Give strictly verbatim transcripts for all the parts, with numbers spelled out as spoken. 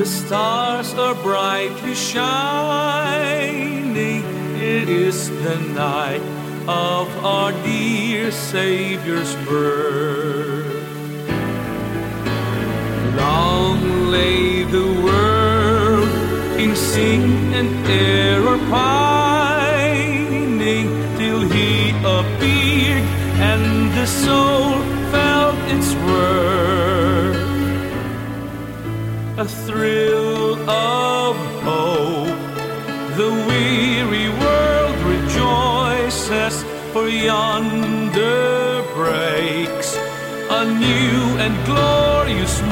The stars are brightly shining. It is the night of our dear Savior's birth. Long lay the world in sin and error pining, till He appeared and the soul felt its worth. A thrill of hope, the weary world rejoices, for yonder breaks a new and glorious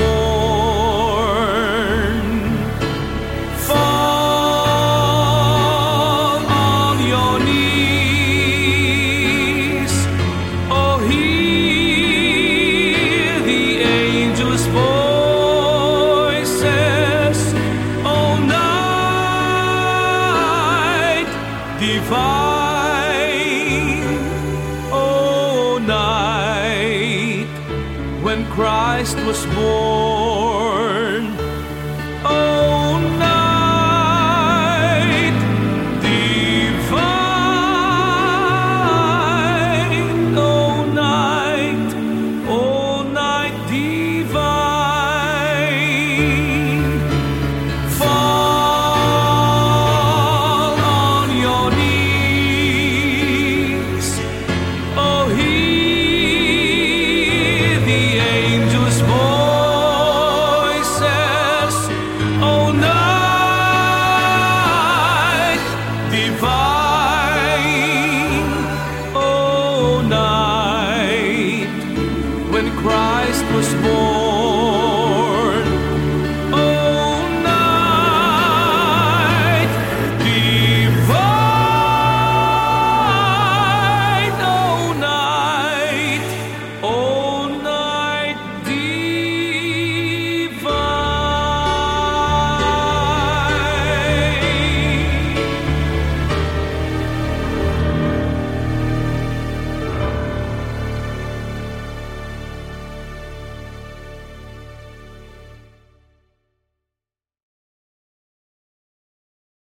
morn. Fall on your knees, oh, hear the angels' voices, oh, night divine, oh, night when Christ was born.